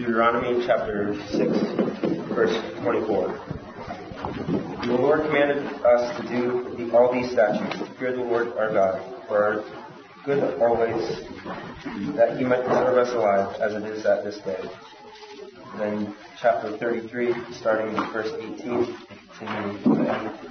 Deuteronomy chapter 6, verse 24. The Lord commanded us to do all these statutes, to fear the Lord our God, for our good always, that He might preserve us alive, as it is at this day. And then chapter 33, starting with verse 18, continuing to the end.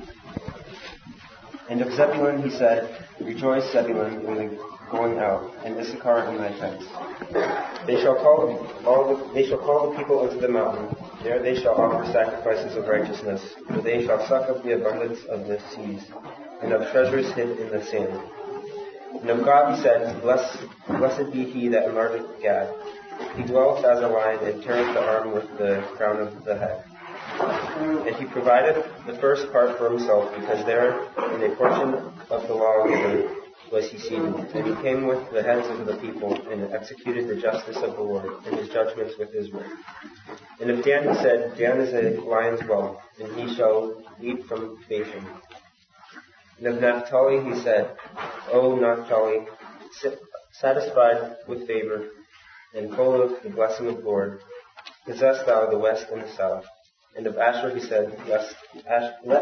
And of Zebulun he said, Rejoice, Zebulun, in the going out, and Issachar in thy tents. They shall call the people unto the mountain. There they shall offer sacrifices of righteousness, for they shall suck of the abundance of the seas, and of treasures hid in the sand. And of God he said, Blessed be he that enlargeth Gad. He dwelleth as a lion, and teareth the arm with the crown of the head. And he provided the first part for himself, because there, in a portion of the law was he seated. And he came with the heads of the people, and executed the justice of the Lord, and his judgments with Israel. And of Dan he said, Dan is a lion's whelp, and he shall leap from Bashan. And of Naphtali he said, O Naphtali, satisfied with favor, and full of the blessing of the Lord, possess thou the west and the south. And of Asher he said, Let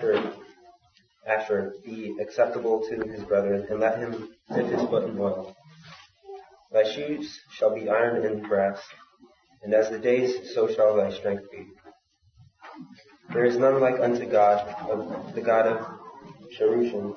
Asher be acceptable to his brethren, and let him dip his foot in oil. Thy shoes shall be iron and brass, and as the days, so shall thy strength be. There is none like unto God, the God of Cherushin,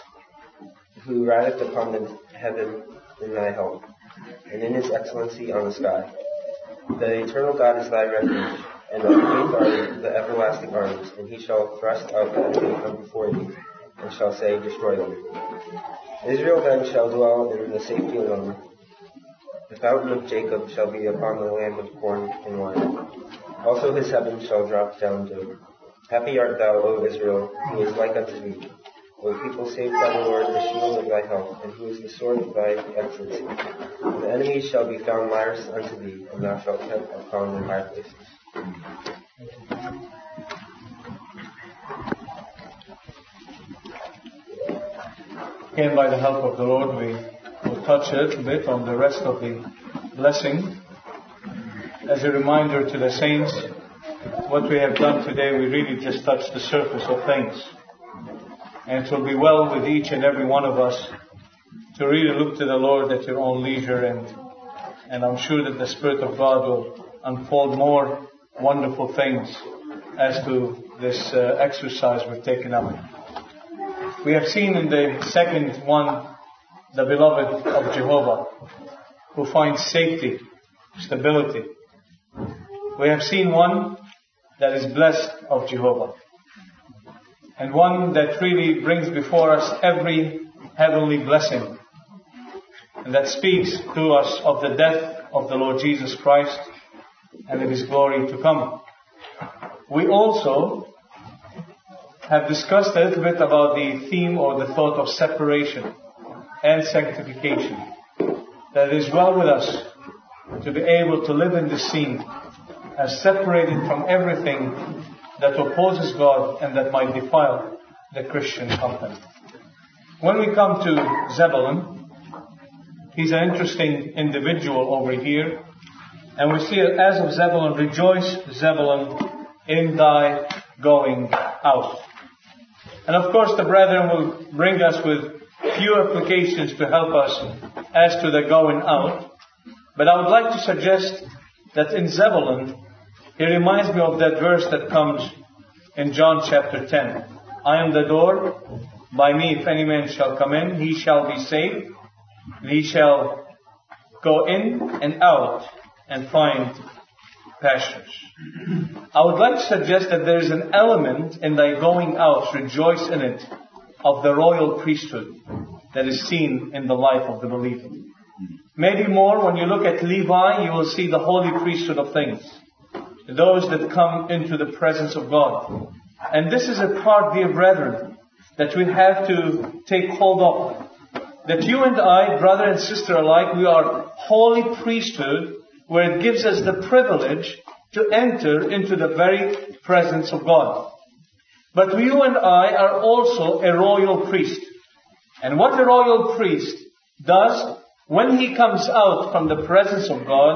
who rideth upon the heaven in thy help, and in his excellency on the sky. The eternal God is thy refuge, and thy faith are the everlasting arms, and he shall thrust out the enemy from before thee, and shall say, Destroy them. Israel then shall dwell in the safety alone. The fountain of Jacob shall be upon the land of corn and wine. Also his heaven shall drop down dew. Happy art thou, O Israel, who is like unto thee. O people saved by the Lord, the shield of thy help, and who is the sword of thy excellency. The enemies shall be found liars unto thee, and thou shalt tread upon their high places. Again, by the help of the Lord, we will touch a little bit on the rest of the blessing. As a reminder to the saints, what we have done today, we really just touched the surface of things. And it will be well with each and every one of us to really look to the Lord at your own leisure, and I'm sure that the Spirit of God will unfold more wonderful things as to this exercise we've taken up. We have seen in the second one the beloved of Jehovah, who finds safety, stability. We have seen one that is blessed of Jehovah, and one that really brings before us every heavenly blessing, and that speaks to us of the death of the Lord Jesus Christ and of His glory to come. We also have discussed a little bit about the theme or the thought of separation and sanctification. That it is well with us to be able to live in this scene as separated from everything that opposes God and that might defile the Christian company. When we come to Zebulun, he's an interesting individual over here. And we see it as of Zebulun, Rejoice, Zebulun, in thy going out. And of course the brethren will bring us with few applications to help us as to the going out. But I would like to suggest that in Zebulun, he reminds me of that verse that comes in John chapter 10. I am the door. By me, if any man shall come in, he shall be saved. He shall go in and out and find pastures. I would like to suggest that there is an element in thy going out, rejoice in it, of the royal priesthood that is seen in the life of the believer. Maybe more, when you look at Levi, you will see the holy priesthood of things. Those that come into the presence of God. And this is a part, dear brethren, that we have to take hold of. That you and I, brother and sister alike, we are holy priesthood, where it gives us the privilege to enter into the very presence of God. But you and I are also a royal priest. And what a royal priest does, when he comes out from the presence of God,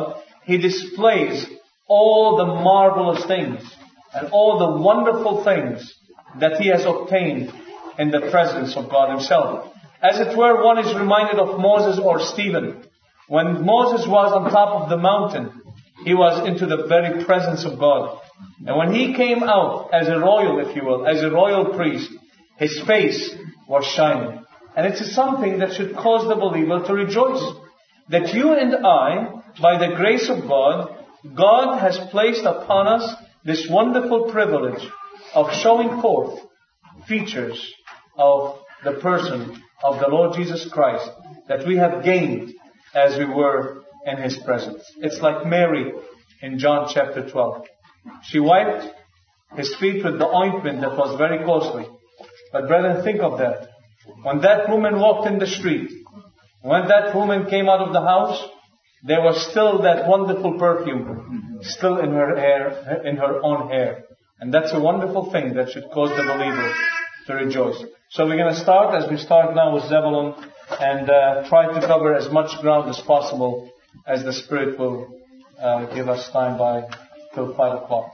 He displays all the marvelous things and all the wonderful things that he has obtained in the presence of God himself. As it were, one is reminded of Moses or Stephen. When Moses was on top of the mountain, he was into the very presence of God. And when he came out as a royal, if you will, as a royal priest, his face was shining. And it is something that should cause the believer to rejoice. That you and I, by the grace of God, God has placed upon us this wonderful privilege of showing forth features of the person of the Lord Jesus Christ that we have gained as we were in His presence. It's like Mary in John chapter 12. She wiped His feet with the ointment that was very costly. But brethren, think of that. When that woman walked in the street, when that woman came out of the house, there was still that wonderful perfume still in her hair, in her own hair. And that's a wonderful thing that should cause the believer to rejoice. So we're going to start, as we start now with Zebulun, and try to cover as much ground as possible as the Spirit will give us time by till 5 o'clock.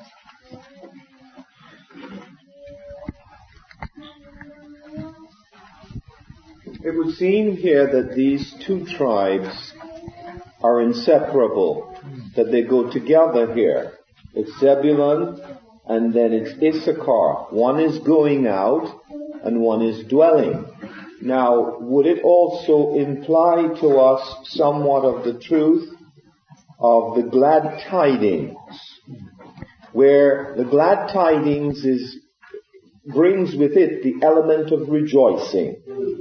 It would seem here that these two tribes are inseparable, that they go together here. It's Zebulun and then it's Issachar. One is going out and one is dwelling. Now, would it also imply to us somewhat of the truth of the glad tidings, where the glad tidings brings with it the element of rejoicing?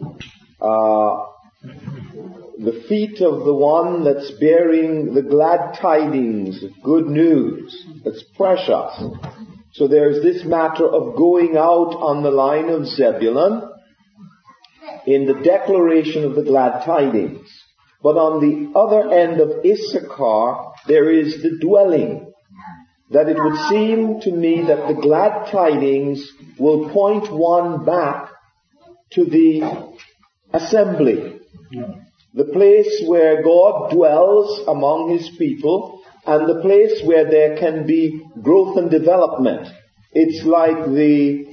The feet of the one that's bearing the glad tidings, good news, that's precious. So there's this matter of going out on the line of Zebulun in the declaration of the glad tidings. But on the other end of Issachar, there is the dwelling. That it would seem to me that the glad tidings will point one back to the assembly. The place where God dwells among His people, and the place where there can be growth and development. It's like the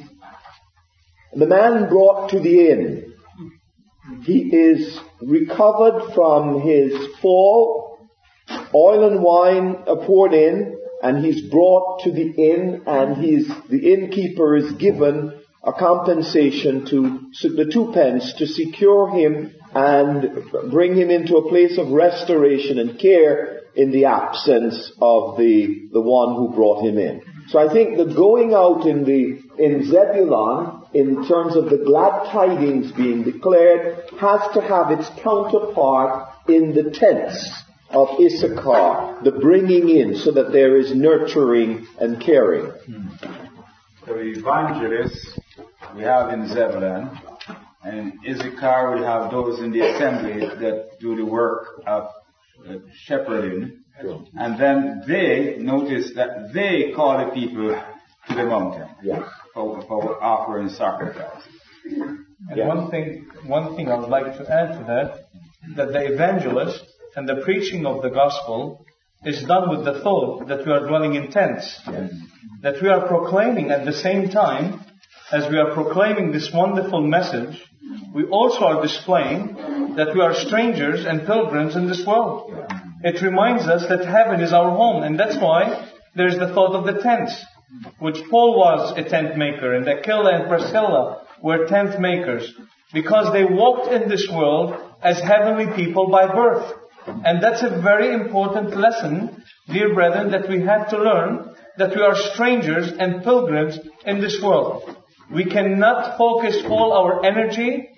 man brought to the inn. He is recovered from his fall, oil and wine are poured in, and he's brought to the inn, and the innkeeper is given a compensation to the 2 pence to secure him and bring him into a place of restoration and care in the absence of the one who brought him in. So I think the going out in Zebulun, in terms of the glad tidings being declared, has to have its counterpart in the tents of Issachar, the bringing in, so that there is nurturing and caring. So evangelists we have in Zebulun, and in Issachar we have those in the assembly that do the work of shepherding. And then notice that they call the people to the mountain for offering sacrifice. And one thing I would like to add to that the evangelist and the preaching of the gospel is done with the thought that we are dwelling in tents. Yes. That we are proclaiming at the same time as we are proclaiming this wonderful message, we also are displaying that we are strangers and pilgrims in this world. It reminds us that heaven is our home, and that's why there's the thought of the tents, which Paul was a tent maker, and Aquila and Priscilla were tent makers, because they walked in this world as heavenly people by birth. And that's a very important lesson, dear brethren, that we have to learn, that we are strangers and pilgrims in this world. We cannot focus all our energy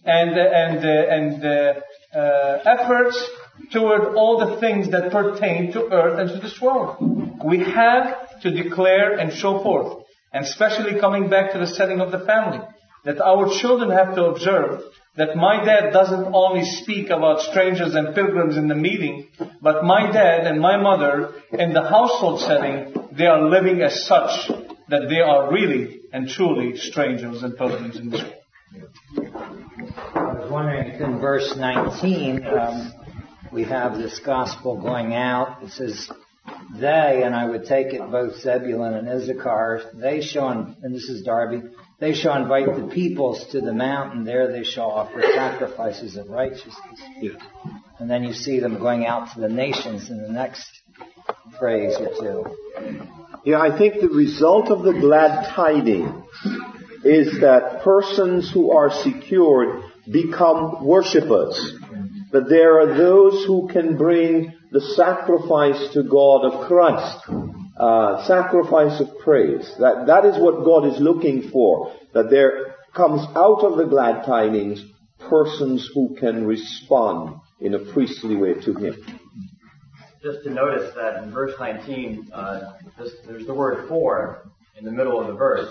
and efforts toward all the things that pertain to earth and to this world. We have to declare and show forth, and especially coming back to the setting of the family, that our children have to observe that my dad doesn't only speak about strangers and pilgrims in the meeting, but my dad and my mother in the household setting, they are living as such that they are really and truly strangers and pilgrims in this world. I was wondering if in verse 19, we have this gospel going out. It says, they, and I would take it both Zebulun and Issachar, they shall, and this is Darby, they shall invite the peoples to the mountain. There they shall offer sacrifices of righteousness. Yeah. And then you see them going out to the nations in the next phrase or two. Yeah, I think the result of the glad tidings is that persons who are secured become worshippers. That there are those who can bring the sacrifice to God of Christ. Sacrifice of praise. That is what God is looking for. That there comes out of the glad tidings persons who can respond in a priestly way to Him. Just to notice that in verse 19, there's the word for in the middle of the verse.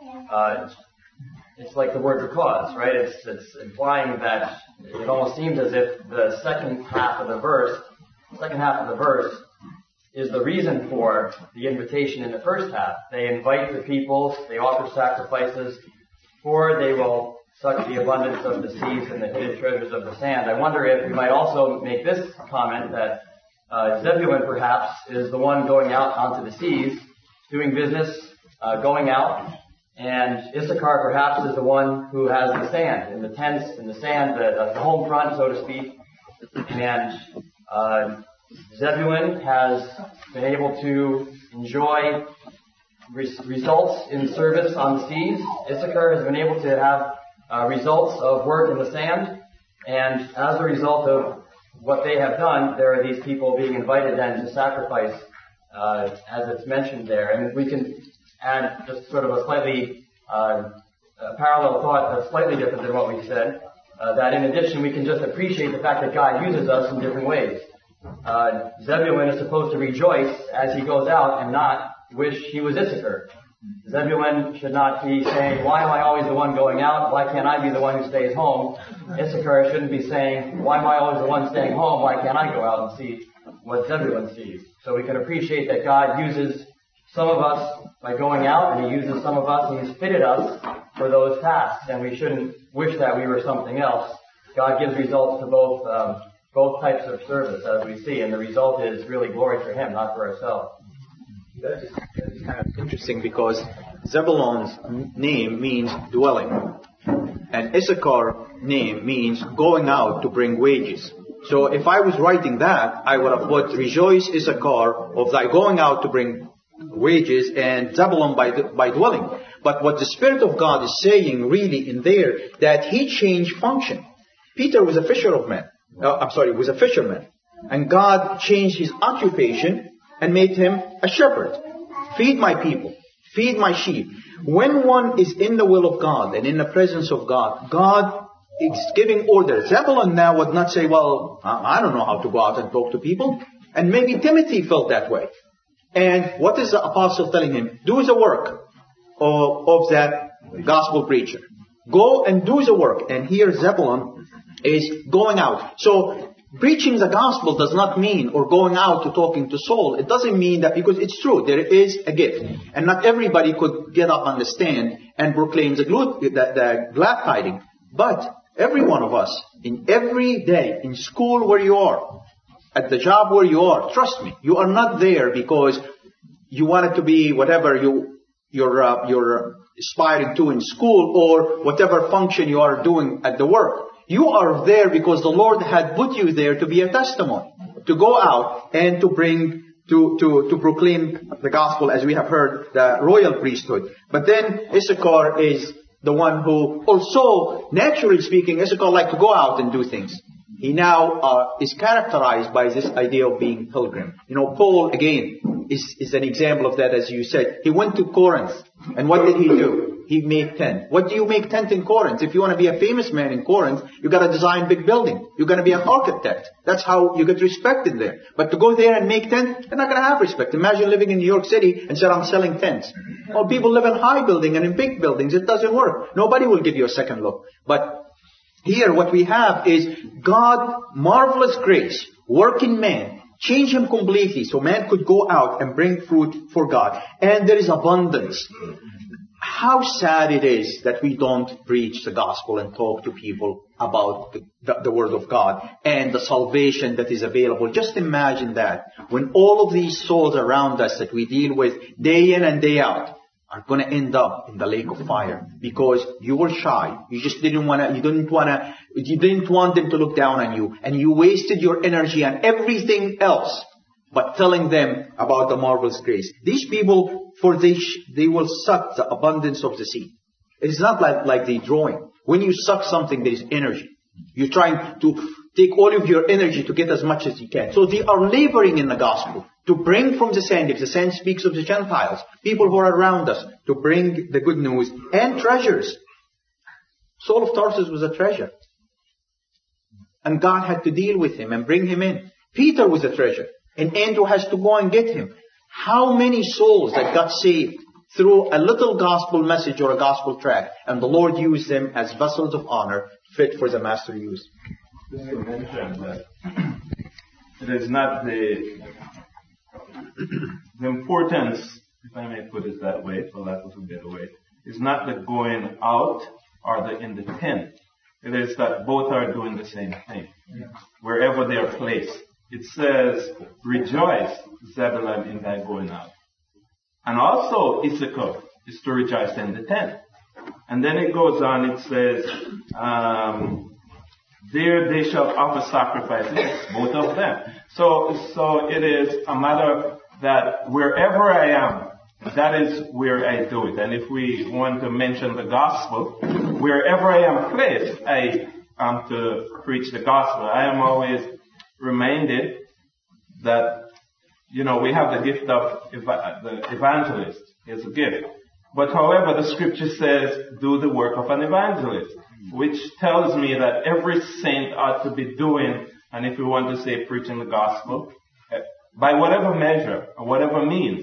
It's like the word because, right? It's implying that it almost seems as if the second half of the verse is the reason for the invitation in the first half. They invite the peoples, they offer sacrifices, for they will suck the abundance of the seas and the hidden treasures of the sand. I wonder if we might also make this comment that Zebulun perhaps is the one going out onto the seas, doing business, going out, and Issachar perhaps is the one who has the sand, in the tents, in the sand, the home front, so to speak. And Zebulun has been able to enjoy results in service on the seas. Issachar has been able to have results of work in the sand. And as a result of what they have done, there are these people being invited then to sacrifice, as it's mentioned there. And we can add just sort of a slightly parallel thought that's slightly different than what we said, that in addition we can just appreciate the fact that God uses us in different ways. Zebulun is supposed to rejoice as he goes out and not wish he was Issachar. Zebulun should not be saying, why am I always the one going out? Why can't I be the one who stays home? Issachar shouldn't be saying, why am I always the one staying home? Why can't I go out and see what Zebulun sees? So we can appreciate that God uses some of us by going out, and He uses some of us, and He's fitted us for those tasks, and we shouldn't wish that we were something else. God gives results to both types of service, as we see, and the result is really glory for Him, not for ourselves. That is kind of interesting because Zebulun's name means dwelling, and Issachar name means going out to bring wages. So if I was writing that, I would have put rejoice Issachar of thy going out to bring wages, and Zebulun by dwelling. But what the Spirit of God is saying really in there, that he changed function. Peter was a fisherman, and God changed his occupation and made him a shepherd. Feed my people, feed my sheep. When one is in the will of God and in the presence of God, God is giving orders. Zebulun now would not say, well, I don't know how to go out and talk to people. And maybe Timothy felt that way. And what is the apostle telling him? Do the work of that gospel preacher. Go and do the work. And here Zebulun is going out. So preaching the gospel does not mean, or going out to talking to Saul, it doesn't mean that, because it's true, there is a gift. And not everybody could get up on the stand and proclaim the glad tidings. But every one of us, in every day, in school where you are, at the job where you are, trust me, you are not there because you want it to be whatever you're aspiring to in school, or whatever function you are doing at the work. You are there because the Lord had put you there to be a testimony, to go out and to bring, to proclaim the gospel, as we have heard, the royal priesthood. But then Issachar is the one who also, naturally speaking, Issachar like to go out and do things. He now is characterized by this idea of being pilgrim. You know, Paul, again, is an example of that, as you said. He went to Corinth, and what did he do? He made tent. What do you make tent in Corinth? If you want to be a famous man in Corinth, you got to design big building. You're going to be an architect. That's how you get respected there. But to go there and make tent, you're not going to have respect. Imagine living in New York City and say, I'm selling tents. Well, people live in high building and in big buildings. It doesn't work. Nobody will give you a second look. But here what we have is God, marvelous grace, work in man, change him completely so man could go out and bring fruit for God. And there is abundance. how sad it is that we don't preach the gospel and talk to people about the Word of God and the salvation that is available. Just imagine that. When all of these souls around us that we deal with day in and day out are going to end up in the lake of fire because you were shy. You just didn't want them to look down on you, and you wasted your energy on everything else but telling them about the marvelous grace. These people, they will suck the abundance of the sea. It's not like the drawing. When you suck something, there is energy. You're trying to take all of your energy to get as much as you can. So they are laboring in the gospel to bring from the sand, if the sand speaks of the Gentiles, people who are around us, to bring the good news and treasures. Saul of Tarsus was a treasure. And God had to deal with him and bring him in. Peter was a treasure. And Andrew has to go and get him. How many souls that got saved through a little gospel message or a gospel tract, and the Lord used them as vessels of honor fit for the master use. Just to mention that it is not the importance, if I may put it that way, for lack of a better way, is not the going out or the in the tent. It is that both are doing the same thing, wherever they are placed. It says, rejoice, Zebulun, in thy going out. And also, Issachar is to rejoice in the tent. And then it goes on, it says, there they shall offer sacrifices, both of them. So it is a matter that wherever I am, that is where I do it. And if we want to mention the gospel, wherever I am placed, I am to preach the gospel. I am always reminded that, we have the gift of the evangelist. It's a gift. But however, the scripture says, do the work of an evangelist, which tells me that every saint ought to be doing, and if we want to say preaching the gospel, by whatever measure or whatever means,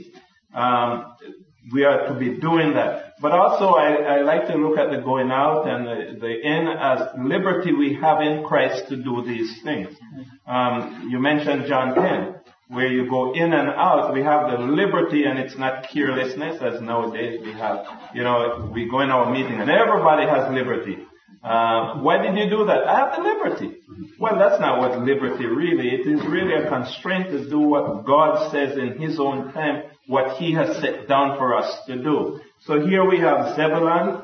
we are to be doing that. But also, I like to look at the going out and the in as liberty we have in Christ to do these things. You mentioned John 10, where you go in and out. We have the liberty, and it's not carelessness as nowadays we have. We go in our meeting and everybody has liberty. Why did you do that? I have the liberty. Well, that's not what liberty really is. It is really a constraint to do what God says in His own time, what He has set down for us to do. So here we have Zebulun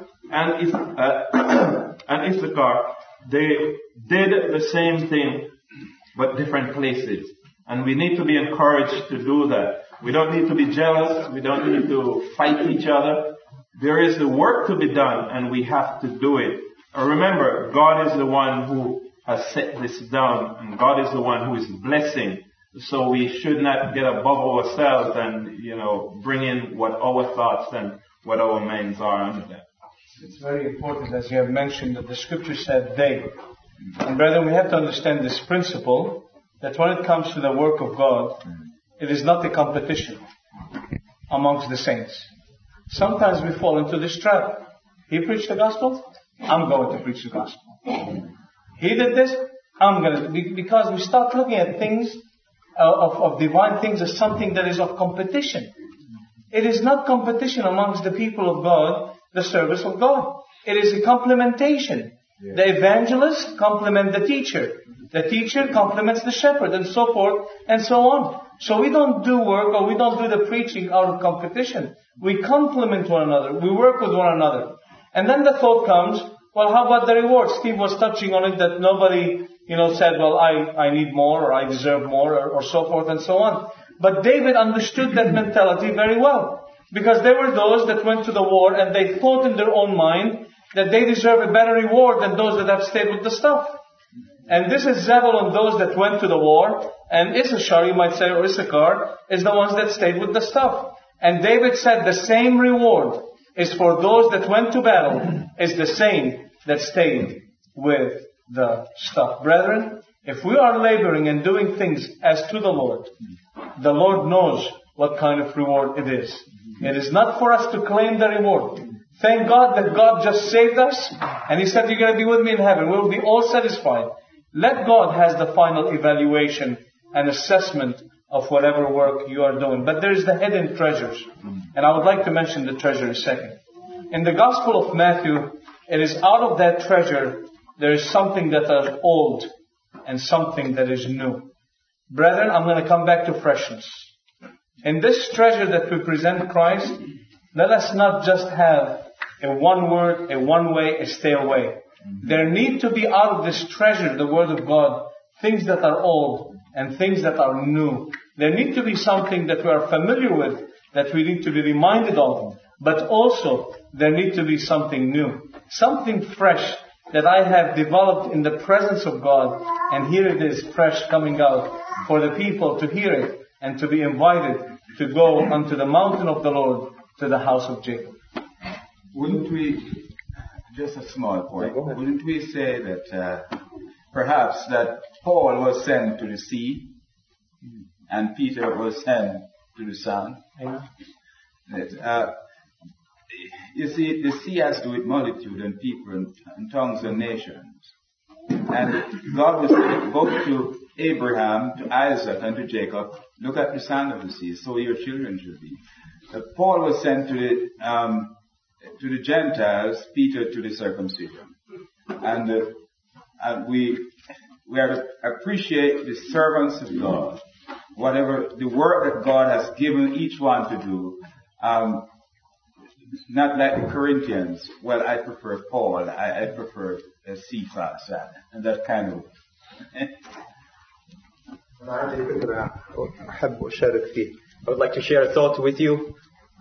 and Issachar. They did the same thing, but different places. And we need to be encouraged to do that. We don't need to be jealous. We don't need to fight each other. There is the work to be done, and we have to do it. Remember, God is the one who has set this down, and God is the one who is blessing. So we should not get above ourselves and, bring in what our thoughts and what our minds are under that. It's very important, as you have mentioned, that the scripture said they. And brethren, we have to understand this principle, that when it comes to the work of God, it is not a competition amongst the saints. Sometimes we fall into this trap. He preached the gospel, I'm going to preach the gospel. He did this, I'm going to, because we start looking at things, of divine things as something that is of competition. It is not competition amongst the people of God, the service of God. It is a complementation. Yeah. The evangelist complements the teacher. The teacher complements the shepherd, and so forth and so on. So we don't do work, or we don't do the preaching out of competition. We complement one another. We work with one another. And then the thought comes, well, how about the reward? Steve was touching on it, that nobody, said, well, I need more, or I deserve more, or so forth and so on. But David understood that mentality very well. Because there were those that went to the war and they thought in their own mind that they deserve a better reward than those that have stayed with the stuff. And this is Zebulun, those that went to the war, and Issachar, you might say, or Issachar, is the ones that stayed with the stuff. And David said the same reward is for those that went to battle, is the same that stayed with the stuff. Brethren, if we are laboring and doing things as to the Lord knows what kind of reward it is. It is not for us to claim the reward. Thank God that God just saved us, and He said, you're going to be with me in heaven. We'll be all satisfied. Let God has the final evaluation and assessment of whatever work you are doing. But there is the hidden treasures. And I would like to mention the treasure in a second. In the Gospel of Matthew, it is out of that treasure there is something that is old and something that is new. Brethren, I'm going to come back to freshness. In this treasure that we present Christ, let us not just have a one word, a one way, a stay away. There need to be out of this treasure, the Word of God, things that are old and things that are new. There need to be something that we are familiar with, that we need to be reminded of. But also, there need to be something new. Something fresh that I have developed in the presence of God. And here it is, fresh coming out for the people to hear it and to be invited to go unto the mountain of the Lord, to the house of Jacob. Wouldn't we, just a small point, wouldn't we say that perhaps that Paul was sent to the sea and Peter was sent to the sun? That, you see, the sea has to do with multitude and people and tongues and nations. And God was saying both to Abraham, to Isaac, and to Jacob, look at the sand of the sea, so your children should be. Paul was sent to the Gentiles, Peter to the circumcision. And we have to appreciate the servants of God, whatever the work that God has given each one to do. Not like the Corinthians. Well, I prefer Paul. I prefer Cephas and that kind of. I would like to share a thought with you.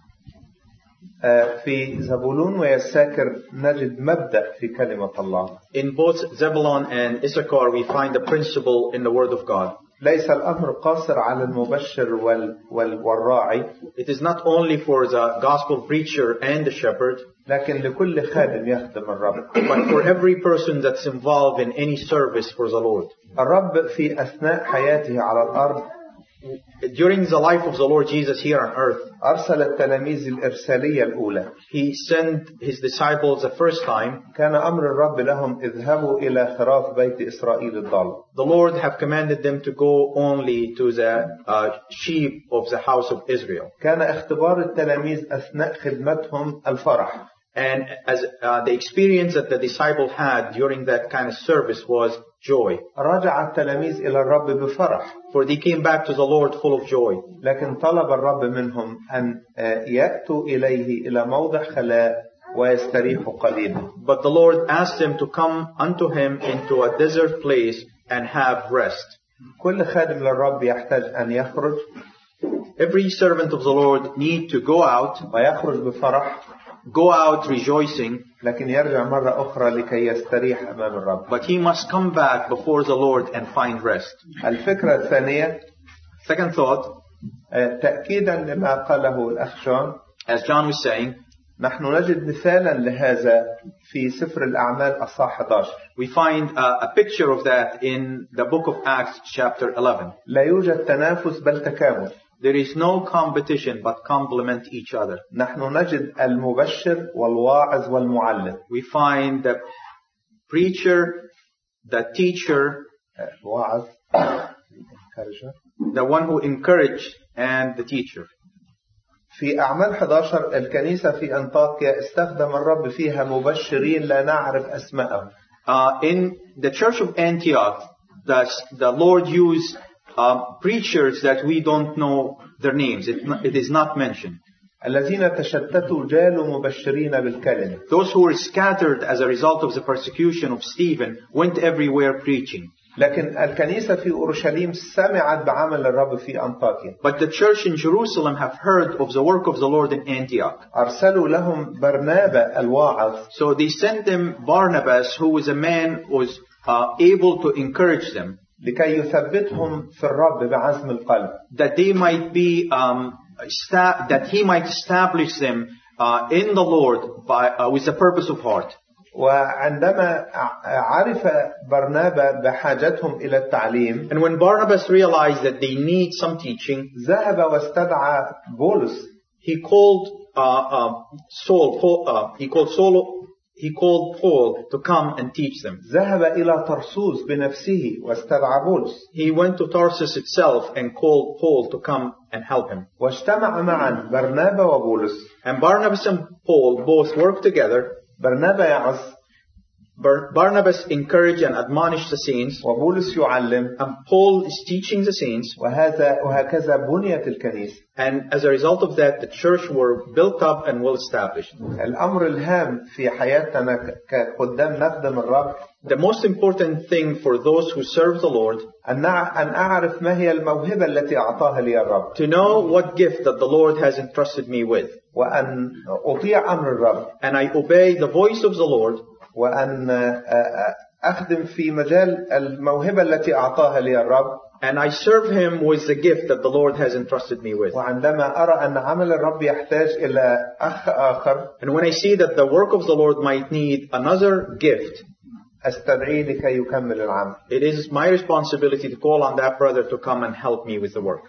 في زبولون ويساكر نجد مبدأ في كلمة الله. In both Zebulun and Issachar we find a principle in the Word of God. ليس الأمر قاصر على المبشر والراعي. It is not only for the gospel preacher and the shepherd, لكن لكل خادم يخدم الرب. but for every person that's involved in any service for the Lord. الرب في أثناء حياته على الأرض, during the life of the Lord Jesus here on earth, أرسل التلاميذ الإرسالية الأولى. He sent his disciples the first time. كان أمر الرب لهم اذهبوا إلى خراف بيت إسرائيل الضال. The Lord have commanded them to go only to the sheep of the house of Israel. كان اختبار التلاميذ أثناء خدمتهم الفرح. And as the experience that the disciple had during that kind of service was joy. رجع التلاميذ إلى الرب بفرح. For they came back to the Lord full of joy. لكن طلب الرب منهم أن يأتوا إليه إلى موضع خلاء ويستريحوا قليلا. But the Lord asked them to come unto him into a desert place and have rest. كل خادم للرب يحتاج أن يخرج. Every servant of the Lord need to go out. ويخرج بفرح. Go out rejoicing. لكن يرجع مرة أخرى لكي يستريح أمام الرب. But he must come back before the Lord and find rest. الفكرة الثانية. Second thought. تأكيدا لما قاله الأخ جون. As John was saying. نحن نجد مثالا لهذا في سفر الأعمال أصحاح 11. We find a picture of that in the book of Acts chapter 11. لا يوجد تنافس بل تكامل. There is no competition but complement each other. نحن نجد المبشر والواعظ والمعلم. We find the preacher, the teacher, واعظ, the one who encouraged, and the teacher. في أعمال 11 الكنيسة في أنطاكيا استخدم الرب فيها مبشرين لا نعرف أسماءهم. In the church of Antioch, the Lord used preachers that we don't know their names. It is not mentioned. الذين تشتتوا جالوا مبشرين بالكلمة. Those who were scattered as a result of the persecution of Stephen went everywhere preaching. لكن الكنيسة في أورشليم سمعت بعمل الرب في أنطاكيا. But the church in Jerusalem have heard of the work of the Lord in Antioch. أرسلوا لهم برنابا الواعظ. So they sent them Barnabas, who was a man who was able to encourage them. لكي يثبتهم في الرب بعزم القلب. That they might be that he might establish them in the Lord with the purpose of heart. وعندما عرف برنابا بحاجتهم إلى التعليم, and when Barnabas realized that they need some teaching, ذهب واستدعى بولس. He called Saul he called Paul to come and teach them. ذهب إلى طرسوس بنفسه واستدعى بولس. He went to Tarsus itself and called Paul to come and help him. واجتمع معا برنابا وبولس. And Barnabas and Paul both worked together. برنابا يعظ. Barnabas encouraged and admonished the saints. وبولس يعلم. And Paul is teaching the saints. وهكذا بنيت الكنيسة. And as a result of that, the church were built up and well established. الأمر الهام في حياتنا كخدام نخدم الرب. The most important thing for those who serve the Lord, أن أعرف ما هي الموهبة التي أعطاها لي الرب. to know what gift that the Lord has entrusted me with. وأن أطيع أمر الرب. And I obey the voice of the Lord. وأن أخدم في مجال الموهبة التي أعطاها لي الرب. And I serve Him with the gift that the Lord has entrusted me with. وعندما أرى أن عمل الرب يحتاج إلى أخ آخر. And when I see that the work of the Lord might need another gift, أستدعيه لكي يكمل العمل. it is my responsibility to call on that brother to come and help me with the work.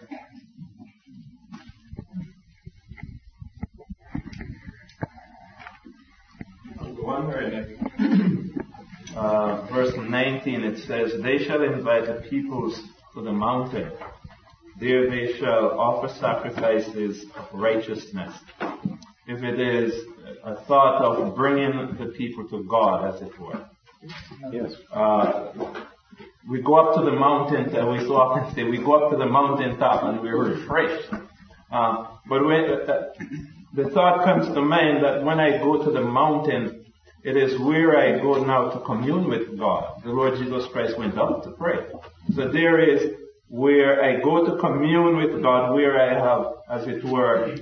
Wondering if verse 19 it says, "They shall invite the peoples to the mountain. There they shall offer sacrifices of righteousness." If it is a thought of bringing the people to God, as it were. Yes. We go up to the mountain, we so often say, we go up to the mountaintop and we're refreshed. But when, the thought comes to mind that when I go to the mountain, it is where I go now to commune with God. The Lord Jesus Christ went up to pray. So there is where I go to commune with God, where I have, as it were,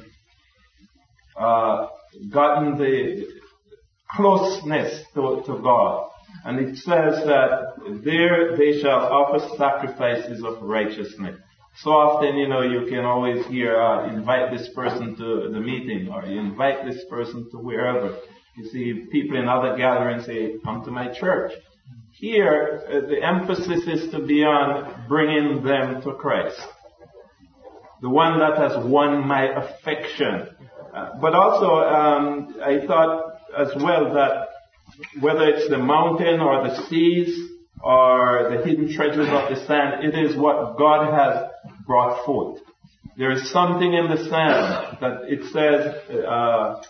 gotten the closeness to God. And it says that there they shall offer sacrifices of righteousness. So often, you can always hear, invite this person to the meeting, or you invite this person to wherever. You see people in other gatherings say, come to my church. Here, the emphasis is to be on bringing them to Christ. The one that has won my affection. But also, I thought as well that whether it's the mountain or the seas or the hidden treasures of the sand, it is what God has brought forth. There is something in the sand that it says,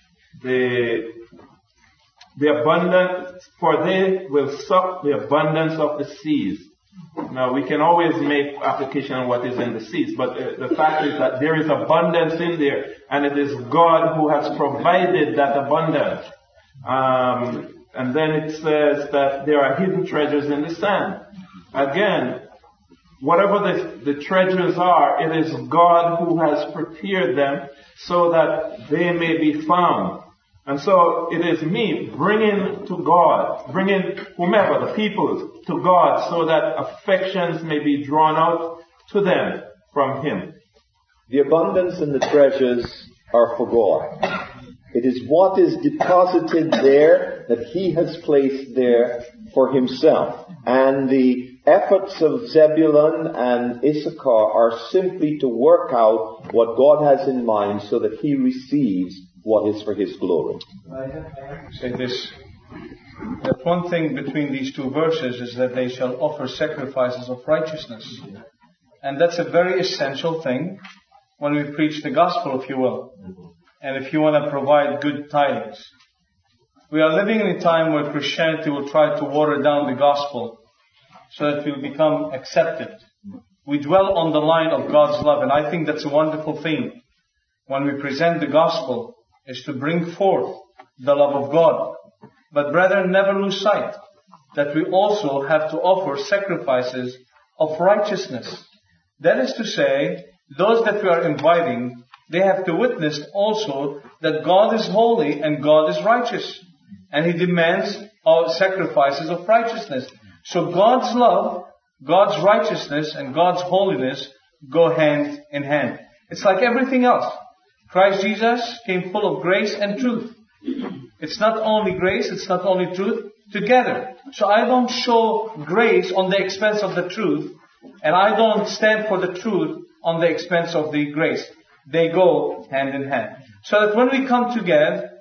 the abundance, for they will suck the abundance of the seas. Now we can always make application on what is in the seas, but the fact is that there is abundance in there, and it is God who has provided that abundance. And then it says that there are hidden treasures in the sand. Again, whatever the treasures are, it is God who has prepared them so that they may be found. And so it is me bringing to God, bringing whomever, the people, to God so that affections may be drawn out to them from Him. The abundance and the treasures are for God. It is what is deposited there that He has placed there for Himself. And the efforts of Zebulun and Issachar are simply to work out what God has in mind so that He receives what is for His glory. I have to say this. That one thing between these two verses is that they shall offer sacrifices of righteousness. And that's a very essential thing when we preach the gospel, if you will. And if you want to provide good tidings. We are living in a time where Christianity will try to water down the gospel so that it will become accepted. We dwell on the line of God's love, and I think that's a wonderful thing. When we present the gospel, is to bring forth the love of God. But brethren, never lose sight that we also have to offer sacrifices of righteousness. That is to say, those that we are inviting, they have to witness also that God is holy and God is righteous. And He demands all sacrifices of righteousness. So God's love, God's righteousness, and God's holiness go hand in hand. It's like everything else. Christ Jesus came full of grace and truth. It's not only grace, it's not only truth, together. So I don't show grace on the expense of the truth, and I don't stand for the truth on the expense of the grace. They go hand in hand. So that when we come together,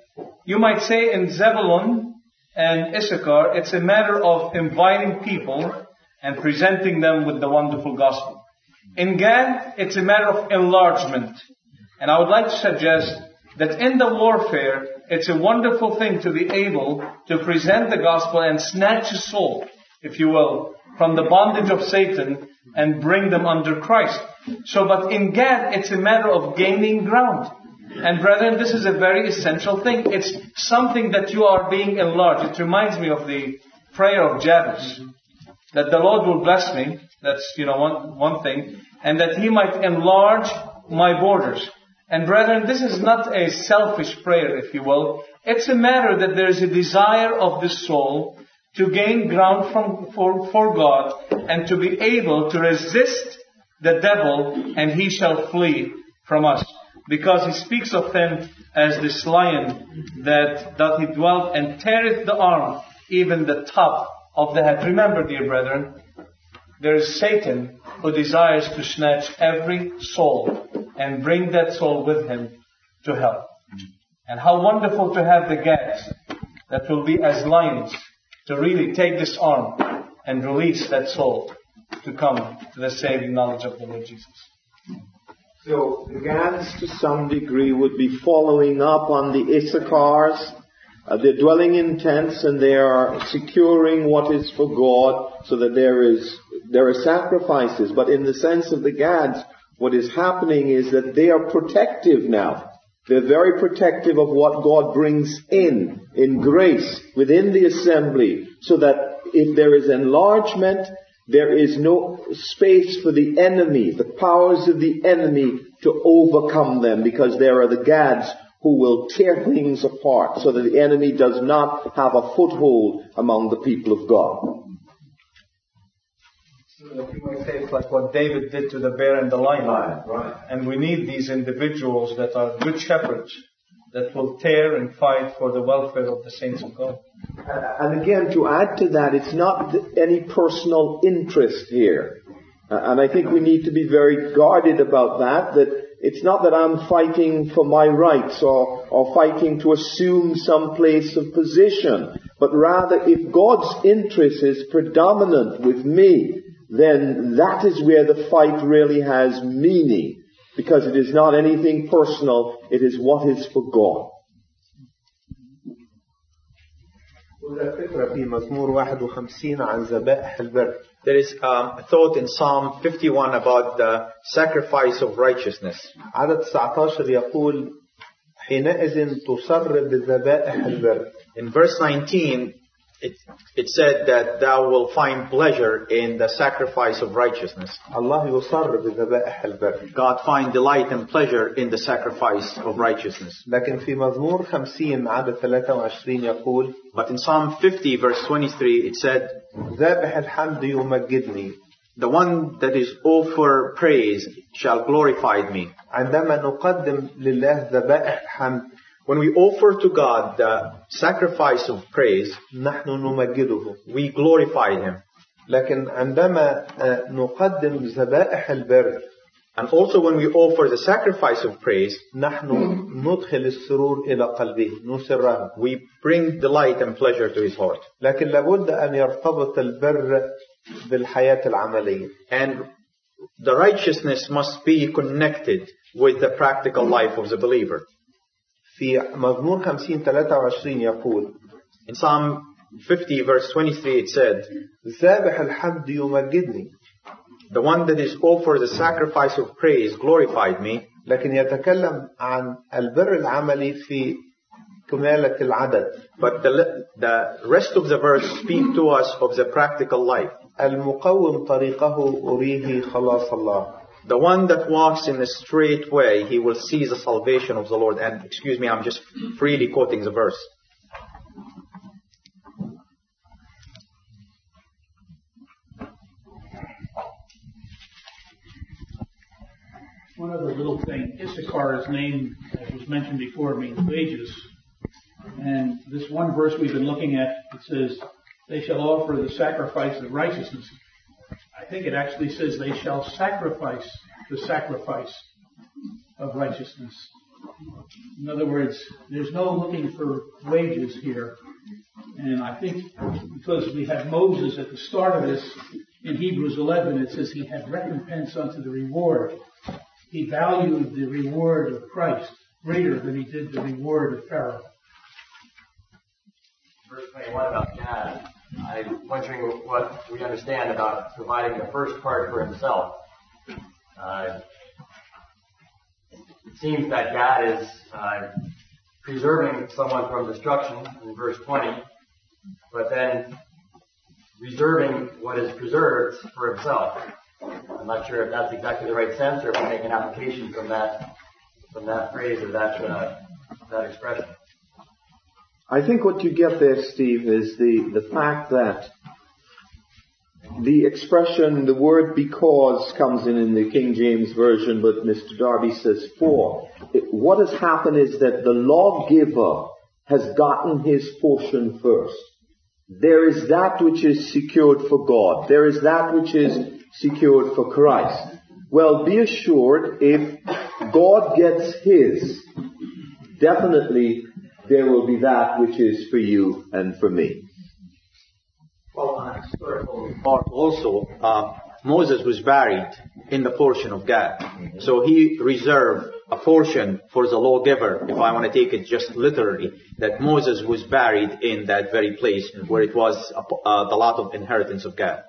you might say in Zebulun and Issachar, it's a matter of inviting people and presenting them with the wonderful gospel. In Gad, it's a matter of enlargement. And I would like to suggest that in the warfare, it's a wonderful thing to be able to present the gospel and snatch a soul, if you will, from the bondage of Satan and bring them under Christ. But in Gad, it's a matter of gaining ground. And brethren, this is a very essential thing. It's something that you are being enlarged. It reminds me of the prayer of Jabez, that the Lord will bless me. That's, one thing. And that He might enlarge my borders. And brethren, this is not a selfish prayer, if you will. It's a matter that there is a desire of the soul to gain ground for God and to be able to resist the devil, and he shall flee from us. Because He speaks of him as this lion that doth he dwell and teareth the arm, even the top of the head. Remember, dear brethren, there is Satan who desires to snatch every soul and bring that soul with him to hell. And how wonderful to have the Gads that will be as lions to really take this arm and release that soul to come to the saving knowledge of the Lord Jesus. So the Gads to some degree would be following up on the Issachars. They're dwelling in tents and they are securing what is for God, so that there are sacrifices. But in the sense of the Gads, what is happening is that they are protective now. They're very protective of what God brings in grace within the assembly, so that if there is enlargement, there is no space for the enemy, the powers of the enemy, to overcome them, because there are the Gads who will tear things apart so that the enemy does not have a foothold among the people of God. So you might say it's like what David did to the bear and the lion. Right. And we need these individuals that are good shepherds that will tear and fight for the welfare of the saints of God. And again, to add to that, it's not any personal interest here. And I think we need to be very guarded about that it's not that I'm fighting for my rights or fighting to assume some place of position, but rather if God's interest is predominant with me, then that is where the fight really has meaning, because it is not anything personal, it is what is for God. في مزمور 51 عن ذبائح البر. There is a thought in Psalm 51 about the sacrifice of righteousness. عدد 19 يقول حينئذ تصر بذبائح البر. In verse 19, it said that thou will find pleasure in the sacrifice of righteousness. الله يصر بذبائح البر. God find delight and pleasure in the sacrifice of righteousness. لكن في مزمور 50 عدد 23 يقول But in Psalm 50 verse 23 it said, ذابح الحمد يمجدني. The one that is offer praise shall glorify me. عندما نقدم لله ذبائح الحمد, when we offer to God the sacrifice of praise, نحن نمجده. we glorify Him. لكن عندما نقدم ذبائح البر, and also when we offer the sacrifice of praise, نحن ندخل السرور إلى قلبه, نسره. we bring delight and pleasure to his heart. لكن لابد أن يرتبط البر بالحياة العملية. And the righteousness must be connected with the practical life of the believer. في مزمور 50 23 يقول, in Psalm 50 verse 23 it said, ذابح الحمد يمجدني. The one that is offered the sacrifice of praise glorified me. لكن يتكلم عن البر العملي في كمالة العدد. But the rest of the verse speak to us of the practical life. المقوم طريقه أريه خلاص الله. The one that walks in the straight way, he will see the salvation of the Lord. And excuse me, I'm just freely quoting the verse. One other little thing. Issachar's name, as was mentioned before, means wages. And this one verse we've been looking at, it says, they shall offer the sacrifice of righteousness. I think it actually says they shall sacrifice the sacrifice of righteousness. In other words, there's no looking for wages here. And I think because we have Moses at the start of this, in Hebrews 11, it says he had recompense unto the reward. He valued the reward of Christ greater than he did the reward of Pharaoh. Verse 21 about Gad. I'm wondering what we understand about providing the first part for himself. It seems that Gad is preserving someone from destruction in verse 20, but then reserving what is preserved for himself. I'm not sure if that's exactly the right sense, or if we make an application from that phrase or that expression. I think what you get there, Steve, is the fact that the expression, the word because comes in the King James Version, but Mr. Darby says for. What has happened is that the lawgiver has gotten his portion first. There is that which is secured for God. There is that which is secured for Christ. Well, be assured, if God gets his, definitely there will be that which is for you and for me. Well, on a historical part also, Moses was buried in the portion of Gad. So he reserved a portion for the lawgiver, if I want to take it just literally, that Moses was buried in that very place where it was the lot of inheritance of Gad.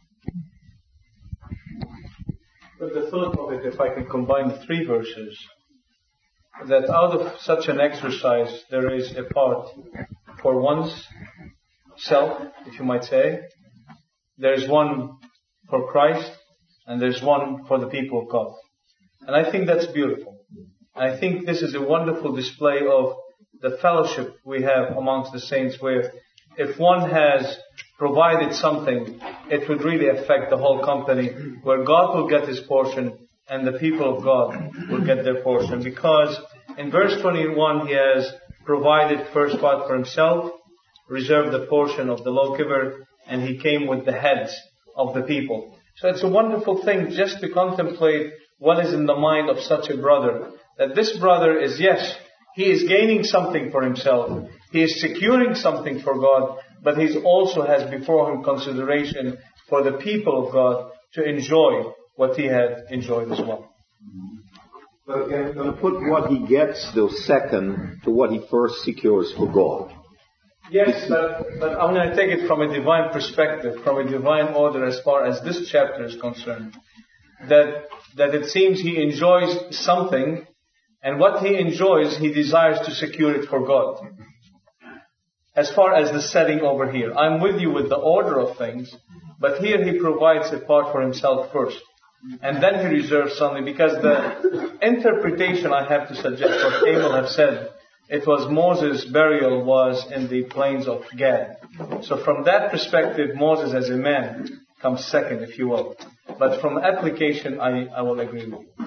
But the thought of it, if I can combine the three verses, that out of such an exercise there is a part for one's self, if you might say. There's one for Christ, and there's one for the people of God. And I think that's beautiful. I think this is a wonderful display of the fellowship we have amongst the saints, where if one has provided something, it would really affect the whole company, where God will get his portion and the people of God will get their portion. Because in verse 21, he has provided first part for himself, reserved the portion of the lawgiver, and he came with the heads of the people. So it's a wonderful thing just to contemplate what is in the mind of such a brother. That this brother is, yes, he is gaining something for himself. He is securing something for God, but he also has before him consideration for the people of God to enjoy what he had enjoyed as well. But again, I'm going to put what he gets, though, second to what he first secures for God. Yes, but I'm going to take it from a divine perspective, from a divine order as far as this chapter is concerned. That it seems he enjoys something, and what he enjoys, he desires to secure it for God. As far as the setting over here, I'm with you with the order of things, but here he provides a part for himself first. And then he reserves something, because the interpretation I have to suggest, what Emil have said, it was Moses' burial was in the plains of Gad. So from that perspective, Moses as a man comes second, if you will. But from application, I will agree with you.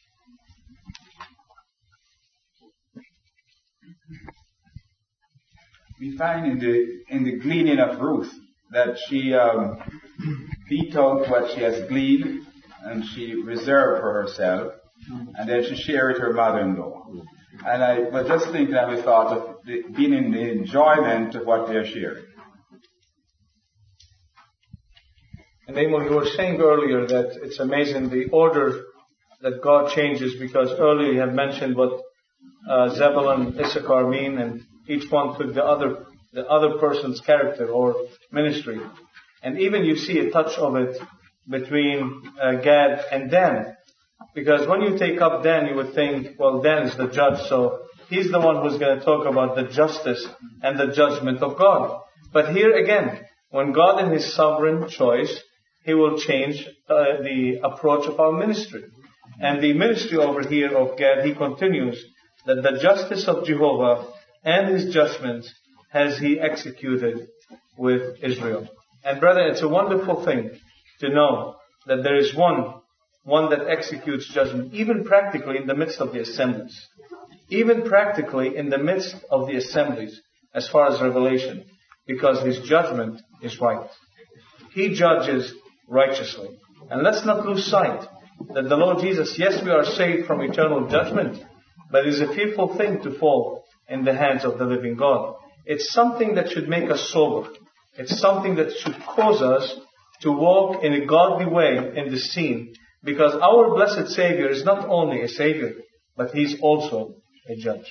We find in the gleaning of Ruth that she beat out what she has gleaned, and she reserved for herself, and then she shared with her mother-in-law. And I was just thinking, and we thought of being in the enjoyment of what they're sharing. And Emil, you were saying earlier that it's amazing the order that God changes, because earlier you have mentioned what Zebulun and Issachar mean, and each one took the other person's character or ministry. And even you see a touch of it between Gad and Dan. Because when you take up Dan, you would think, well, Dan is the judge, so he's the one who's going to talk about the justice and the judgment of God. But here again, when God in his sovereign choice, he will change the approach of our ministry. And the ministry over here of Gad, he continues that the justice of Jehovah and his judgments has he executed with Israel. And brother, it's a wonderful thing to know that there is one that executes judgment, even practically in the midst of the assemblies. Even practically in the midst of the assemblies, as far as revelation, because his judgment is right. He judges righteously. And let's not lose sight that the Lord Jesus, yes, we are saved from eternal judgment, But it is a fearful thing to fall in the hands of the living God. It's something that should make us sober. It's something that should cause us to walk in a godly way in the scene. Because our blessed Savior is not only a Savior, but He's also a judge.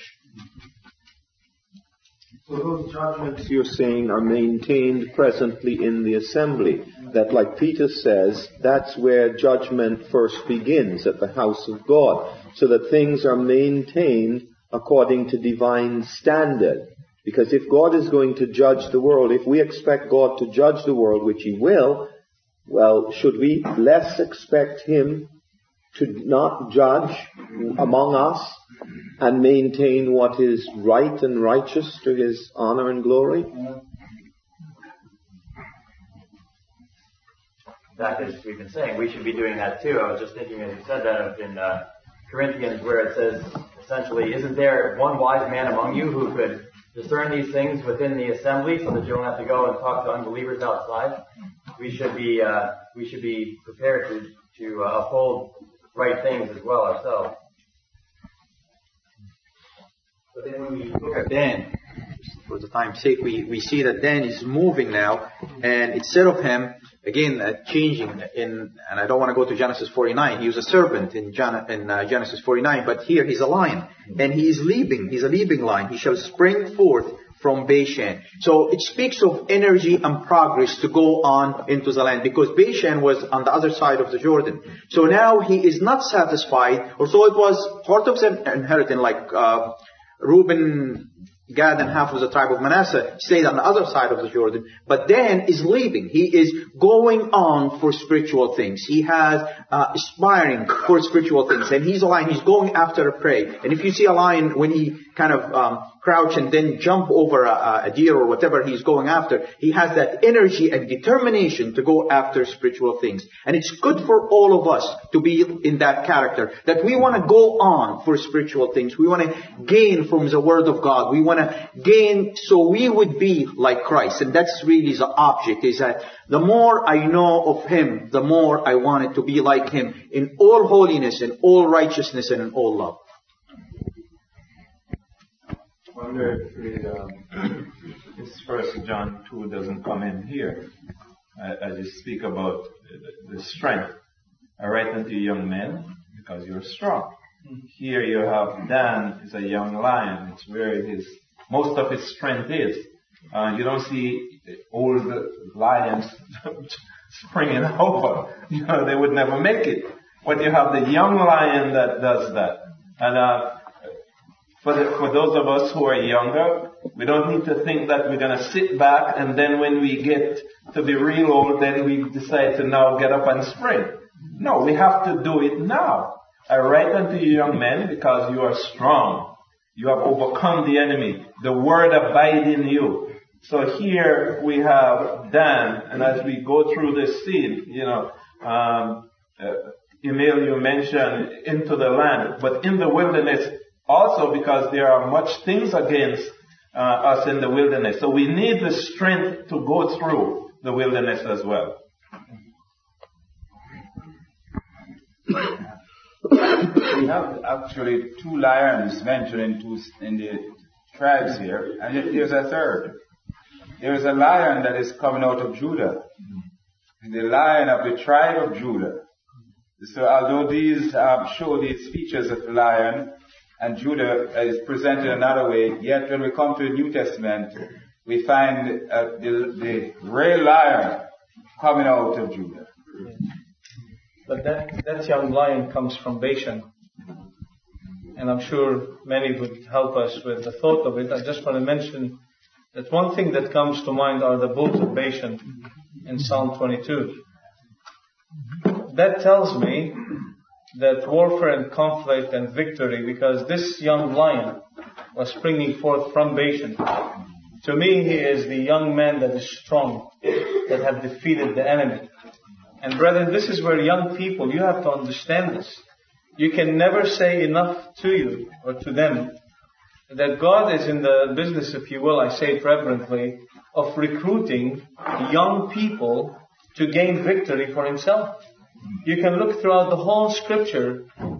So those judgments you're saying are maintained presently in the assembly. That, like Peter says, that's where judgment first begins, at the house of God. So that things are maintained according to divine standard. Because if God is going to judge the world, if we expect God to judge the world, which He will, well, should we less expect Him to not judge among us and maintain what is right and righteous to His honor and glory? That is, we've been saying, we should be doing that too. I was just thinking, as you said that, in Corinthians, where it says, essentially, isn't there one wise man among you who could discern these things within the assembly so that you don't have to go and talk to unbelievers outside? We should be prepared to uphold right things as well ourselves. But then when we look at Dan, for the time's sake, we see that Dan is moving now, and instead of him, again, changing and I don't want to go to Genesis 49, he was a serpent in Genesis 49, but here he's a lion, and he's a leaping lion. He shall spring forth from Bashan. So it speaks of energy and progress to go on into the land, because Bashan was on the other side of the Jordan. So now he is not satisfied, or so it was part of his inheritance, like Reuben, Gad, and half of the tribe of Manasseh stayed on the other side of the Jordan. But Dan is leaving. He is going on for spiritual things. He has aspiring for spiritual things. And he's a lion. He's going after a prey. And if you see a lion, when he kind of crouch and then jump over a deer or whatever he's going after, he has that energy and determination to go after spiritual things. And it's good for all of us to be in that character, that we want to go on for spiritual things. We want to gain from the Word of God. We want to gain so we would be like Christ. And that's really the object, is that the more I know of Him, the more I want it to be like Him in all holiness, in all righteousness, and in all love. I wonder if this 1 John 2 doesn't come in here, as you speak about the strength. I write unto you, young men, because you're strong. Here you have Dan is a young lion. It's where most of his strength is. You don't see old lions springing over. They would never make it. But you have the young lion that does that. And for those of us who are younger, we don't need to think that we're going to sit back and then when we get to be real old, then we decide to now get up and spring. No, we have to do it now. I write unto you, young men, because you are strong. You have overcome the enemy. The word abide in you. So here we have Dan, and as we go through this scene, Emil, you mentioned into the land, but in the wilderness also, because there are much things against us in the wilderness. So we need the strength to go through the wilderness as well. We have actually 2 lions mentioned in the tribes here, and there's a third. There is a lion that is coming out of Judah, the lion of the tribe of Judah. So although these show these features of the lion, and Judah is presented another way, yet when we come to the New Testament, we find the real lion coming out of Judah. But that young lion comes from Bashan. And I'm sure many would help us with the thought of it. I just want to mention that one thing that comes to mind are the bulls of Bashan in Psalm 22. That tells me that warfare and conflict and victory, because this young lion was springing forth from Bashan. To me, he is the young man that is strong, that have defeated the enemy. And brethren, this is where young people, you have to understand this. You can never say enough to you or to them that God is in the business, if you will, I say it reverently, of recruiting young people to gain victory for Himself. You can look throughout the whole Scripture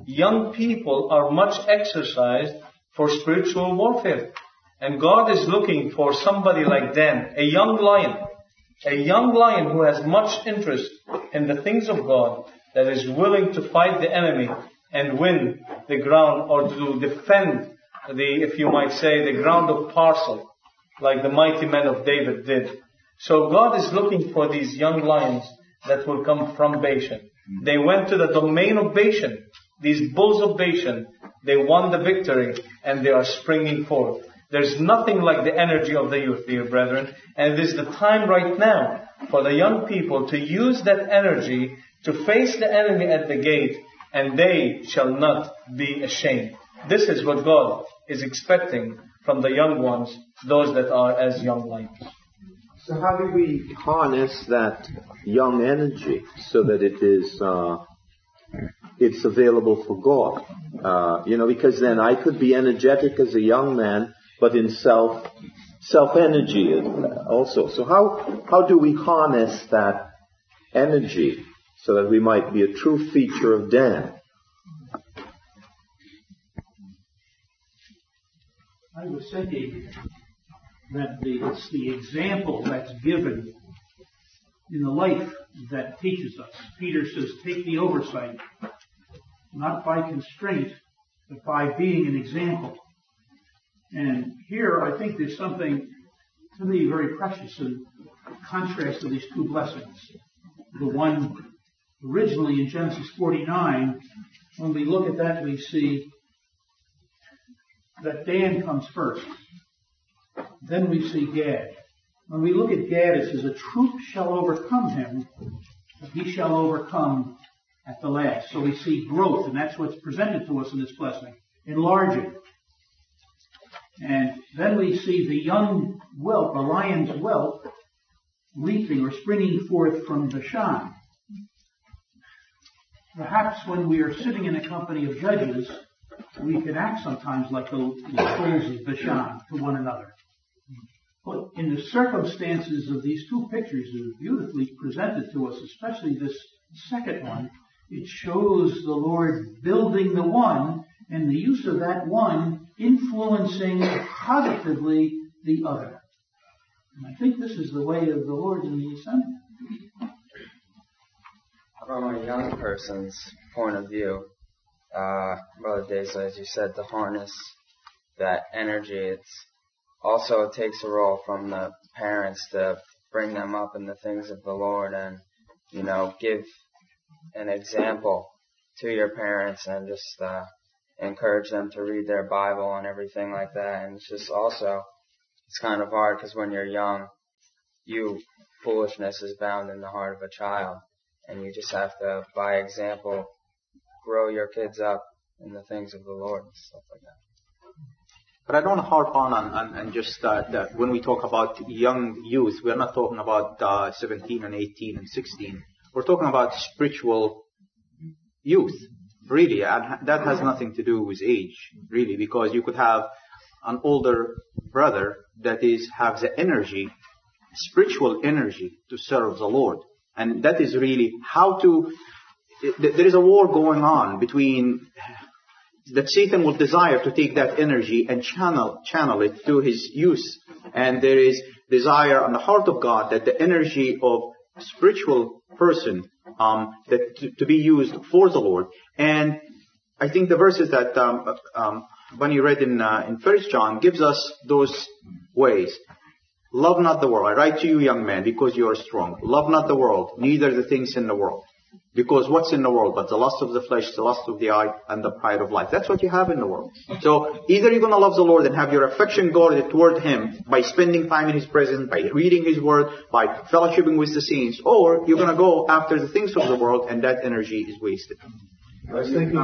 young people are much exercised for spiritual warfare. And God is looking for somebody like Dan, a young lion who has much interest in the things of God, that is willing to fight the enemy and win the ground, or to defend if you might say, the ground of parcel, like the mighty men of David did. So God is looking for these young lions that will come from Bashan. They went to the domain of Bashan, these bulls of Bashan. They won the victory, and they are springing forth. There's nothing like the energy of the youth, dear brethren. And it is the time right now for the young people to use that energy to face the enemy at the gate, and they shall not be ashamed. This is what God is expecting from the young ones, those that are as young lions. So how do we harness that young energy so that it is it's available for God? Because then I could be energetic as a young man, but in self energy also. So how do we harness that energy so that we might be a true feature of Dan? I was thinking that it's the example that's given in the life that teaches us. Peter says, take the oversight, not by constraint, but by being an example. And here I think there's something to me very precious in contrast to these two blessings. The one originally in Genesis 49, when we look at that, we see that Dan comes first. Then we see Gad. When we look at Gad, it says, a troop shall overcome him, but he shall overcome at the last. So we see growth, and that's what's presented to us in this blessing. Enlarging. And then we see the young whelp, the lion's whelp, leaping or springing forth from Bashan. Perhaps when we are sitting in a company of judges, we can act sometimes like the bulls of Bashan to one another. But in the circumstances of these two pictures that are beautifully presented to us, especially this second one, it shows the Lord building the one and the use of that one influencing positively the other. And I think this is the way of the Lord in the assembly. From a young person's point of view, Brother Daisley, as you said, to harness that energy, it takes a role from the parents to bring them up in the things of the Lord and, give an example to your parents and just encourage them to read their Bible and everything like that. And it's just also, it's kind of hard because when you're young, foolishness is bound in the heart of a child. And you just have to, by example, grow your kids up in the things of the Lord and stuff like that. But I don't harp on and just that when we talk about young youth, we're not talking about 17 and 18 and 16. We're talking about spiritual youth, really. And that has nothing to do with age, really, because you could have an older brother that has the energy, spiritual energy to serve the Lord. And that is really there is a war going on between that Satan will desire to take that energy and channel it to his use. And there is desire on the heart of God that the energy of a spiritual person to be used for the Lord. And I think the verses that Bunny read in 1 John gives us those ways. Love not the world. I write to you, young men, because you are strong. Love not the world, neither the things in the world. Because what's in the world but the lust of the flesh, the lust of the eye, and the pride of life. That's what you have in the world. So either you're going to love the Lord and have your affection guarded toward Him by spending time in His presence, by reading His Word, by fellowshipping with the saints, or you're going to go after the things of the world and that energy is wasted. I was thinking,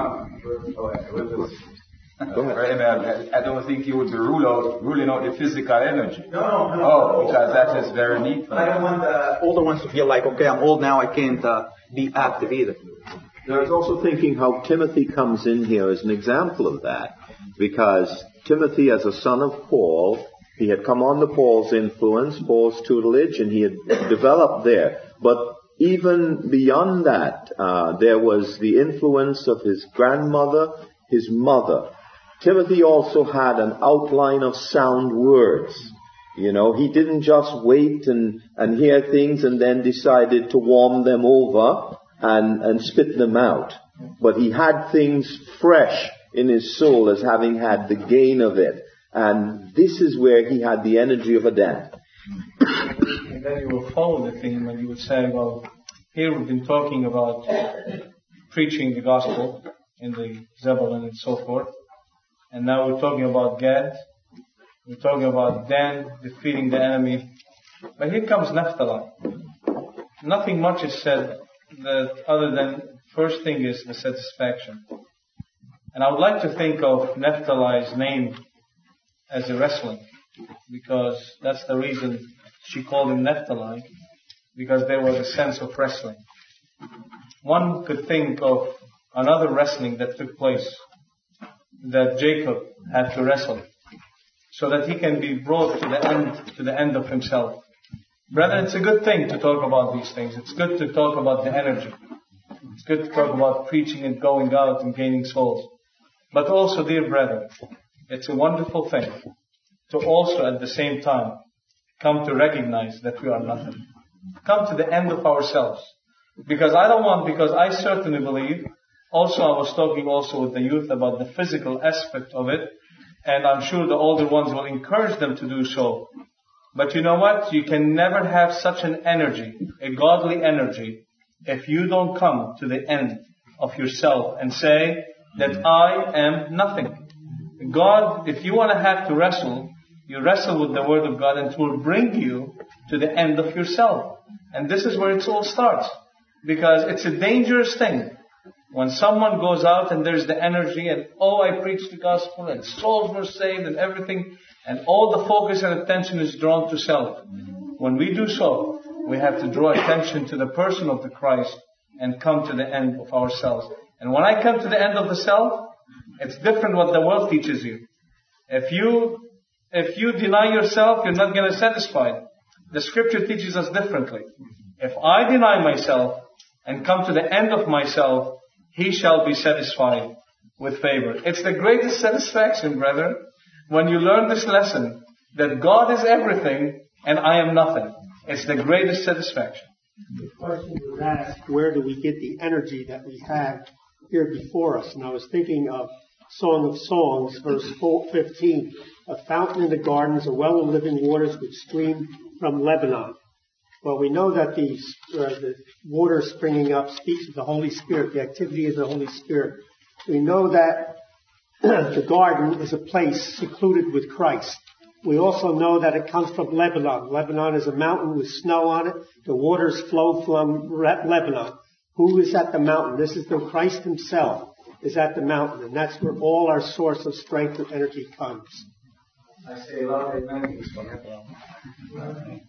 I don't think you would be ruling out the physical energy. No. Because that is very neat. I don't want the older ones to feel like, okay, I'm old now, I can't be active either. I was also thinking how Timothy comes in here as an example of that. Because Timothy, as a son of Paul, he had come under Paul's influence, Paul's tutelage, and he had developed there. But even beyond that, there was the influence of his grandmother, his mother. Timothy also had an outline of sound words. You know, he didn't just wait and hear things and then decided to warm them over and spit them out. But he had things fresh in his soul as having had the gain of it. And this is where he had the energy of a dad. And then you will follow the theme and you would say, well, here we've been talking about preaching the gospel in the Zebulun and so forth. And now we're talking about Gad. We're talking about Dan defeating the enemy. But here comes Naphtali. Nothing much is said other than first thing is the satisfaction. And I would like to think of Naphtali's name as a wrestling, because that's the reason she called him Naphtali, because there was a sense of wrestling. One could think of another wrestling that took place, that Jacob had to wrestle, so that he can be brought to the end of himself. Brethren, it's a good thing to talk about these things. It's good to talk about the energy. It's good to talk about preaching and going out and gaining souls. But also, dear brethren, it's a wonderful thing to also at the same time come to recognize that we are nothing. Come to the end of ourselves. Because I certainly believe, also I was talking also with the youth about the physical aspect of it, and I'm sure the older ones will encourage them to do so. But you know what? You can never have such an energy, a godly energy, if you don't come to the end of yourself and say that I am nothing. God, if you want to have to wrestle, you wrestle with the Word of God and it will bring you to the end of yourself. And this is where it all starts. Because it's a dangerous thing. When someone goes out and there's the energy and, I preached the gospel and souls were saved and everything, and all the focus and attention is drawn to self. When we do so, we have to draw attention to the person of the Christ and come to the end of ourselves. And when I come to the end of the self, it's different what the world teaches you. If you deny yourself, you're not going to satisfy. The scripture teaches us differently. If I deny myself and come to the end of myself, he shall be satisfied with favor. It's the greatest satisfaction, brethren, when you learn this lesson, that God is everything and I am nothing. It's the greatest satisfaction. The question was asked, where do we get the energy that we have here before us? And I was thinking of Song of Songs, verse 15. A fountain in the gardens, a well of living waters which stream from Lebanon. Well, we know that the water springing up speaks of the Holy Spirit, the activity of the Holy Spirit. We know that the garden is a place secluded with Christ. We also know that it comes from Lebanon. Lebanon is a mountain with snow on it. The waters flow from Lebanon. Who is at the mountain? This is the Christ himself is at the mountain. And that's where all our source of strength and energy comes. I say a lot of amens from Lebanon.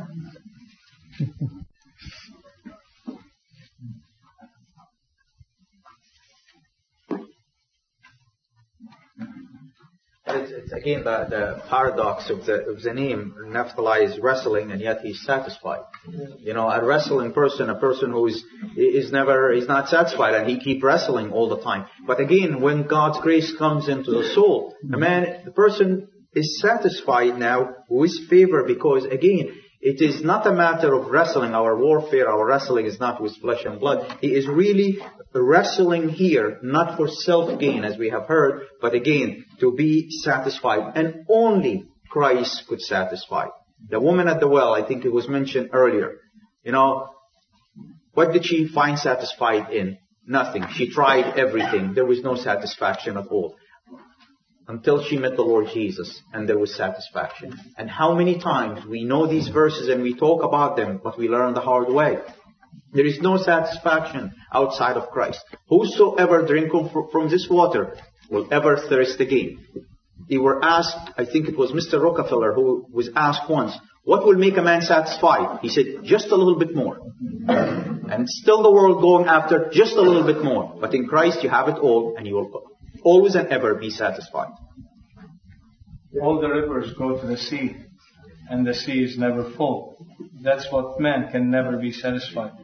It's again the paradox of the name. Naphtali is wrestling, and yet he's satisfied. You know, a wrestling person, a person who is not satisfied, and he keeps wrestling all the time. But again, when God's grace comes into the soul, the person is satisfied now with favor, because again, it is not a matter of wrestling. Our warfare, our wrestling is not with flesh and blood. He is really wrestling here, not for self-gain, as we have heard, but again, to be satisfied. And only Christ could satisfy. The woman at the well, I think it was mentioned earlier. You know, what did she find satisfied in? Nothing. She tried everything. There was no satisfaction at all. Until she met the Lord Jesus, and there was satisfaction. And how many times we know these verses and we talk about them, but we learn the hard way. There is no satisfaction outside of Christ. Whosoever drinketh from this water will ever thirst again. They were asked, I think it was Mr. Rockefeller who was asked once, what will make a man satisfied? He said, just a little bit more. And still the world going after just a little bit more. But in Christ you have it all, and you will always and ever be satisfied. All the rivers go to the sea, and the sea is never full. That's what man can never be satisfied.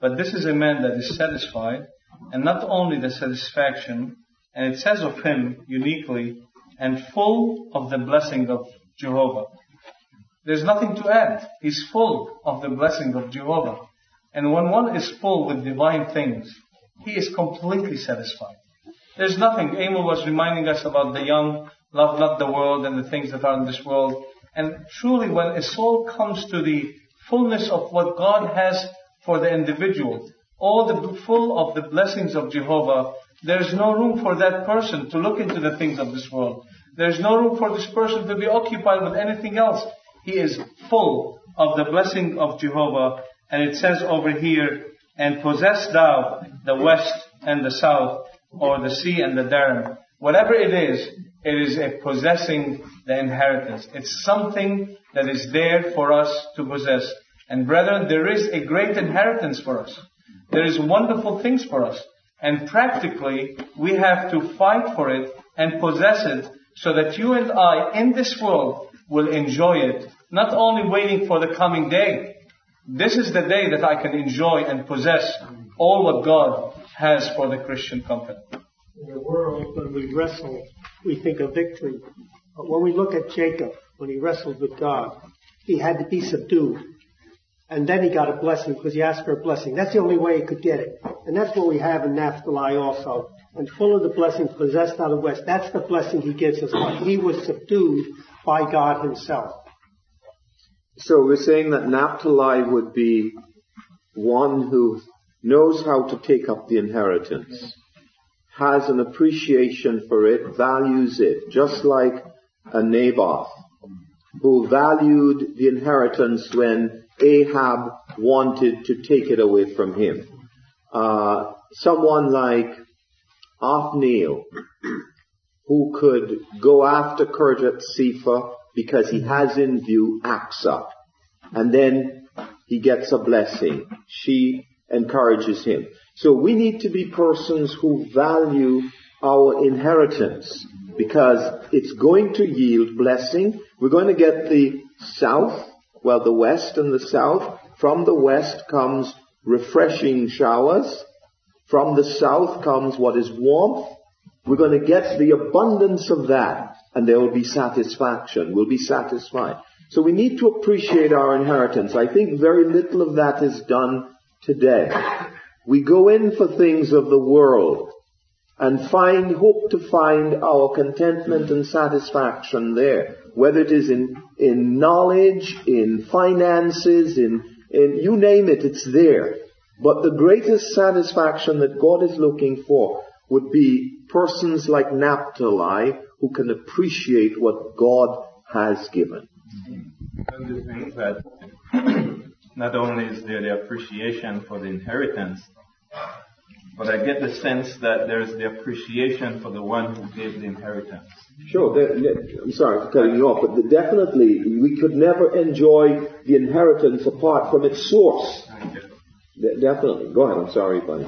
But this is a man that is satisfied, and not only the satisfaction, and it says of him uniquely, and full of the blessing of Jehovah. There's nothing to add. He's full of the blessing of Jehovah. And when one is full with divine things, he is completely satisfied. There's nothing. Emil was reminding us about the young, love not the world and the things that are in this world. And truly, when a soul comes to the fullness of what God has for the individual, full of the blessings of Jehovah, there's no room for that person to look into the things of this world. There's no room for this person to be occupied with anything else. He is full of the blessing of Jehovah. And it says over here, and possess thou the west and the south, or the sea and the Darim. Whatever it is a possessing the inheritance. It's something that is there for us to possess. And brethren, there is a great inheritance for us. There is wonderful things for us. And practically, we have to fight for it and possess it so that you and I in this world will enjoy it, not only waiting for the coming day. This is the day that I can enjoy and possess all what God has for the Christian company. In the world, when we wrestle, we think of victory. But when we look at Jacob, when he wrestled with God, he had to be subdued. And then he got a blessing because he asked for a blessing. That's the only way he could get it. And that's what we have in Naphtali also. And full of the blessings possessed out of the west. That's the blessing he gives us. He was subdued by God himself. So we're saying that Naphtali would be one who knows how to take up the inheritance, has an appreciation for it, values it, just like a Naboth, who valued the inheritance when Ahab wanted to take it away from him. Someone like Othniel, who could go after Kirjath Sepher because he has in view Aksa. And then he gets a blessing. She encourages him. So we need to be persons who value our inheritance because it's going to yield blessing. We're going to get the south, the west and the south. From the west comes refreshing showers. From the south comes what is warmth. We're going to get the abundance of that, and there will be satisfaction. We'll be satisfied. So we need to appreciate our inheritance. I think very little of that is done today. We go in for things of the world and hope to find our contentment and satisfaction there. Whether it is in knowledge, in finances, in you name it, it's there. But the greatest satisfaction that God is looking for would be persons like Naphtali who can appreciate what God has given. And the thing that not only is there the appreciation for the inheritance, but I get the sense that there's the appreciation for the one who gave the inheritance. Sure, I'm sorry for cutting you off, but definitely we could never enjoy the inheritance apart from its source. Definitely. Go ahead, I'm sorry, buddy.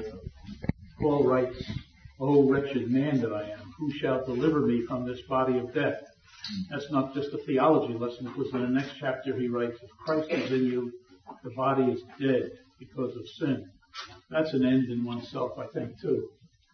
Paul writes, "O wretched man that I am, who shall deliver me from this body of death?" That's not just a theology lesson, because in the next chapter he writes, "If Christ is in you, the body is dead because of sin." That's an end in oneself, I think, too.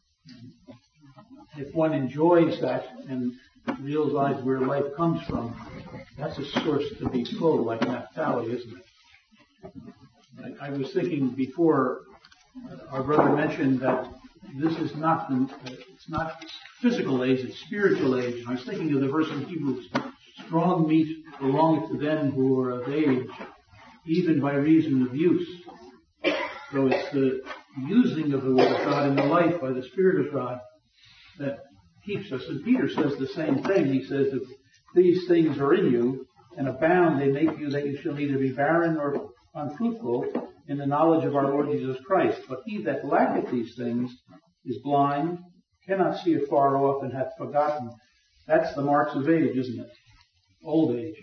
If one enjoys that and realizes where life comes from, that's a source to be full, like Naphtali, isn't it? I was thinking before, our brother mentioned that this is not it's not physical age, it's spiritual age. And I was thinking of the verse in Hebrews, "Strong meat belongeth to them who are of age, even by reason of use." So it's the using of the Word of God in the life by the Spirit of God that keeps us. And Peter says the same thing. He says, "If these things are in you and abound, they make you that you shall neither be barren nor unfruitful in the knowledge of our Lord Jesus Christ. But he that lacketh these things is blind, cannot see afar off, and hath forgotten." That's the marks of age, isn't it? Old age.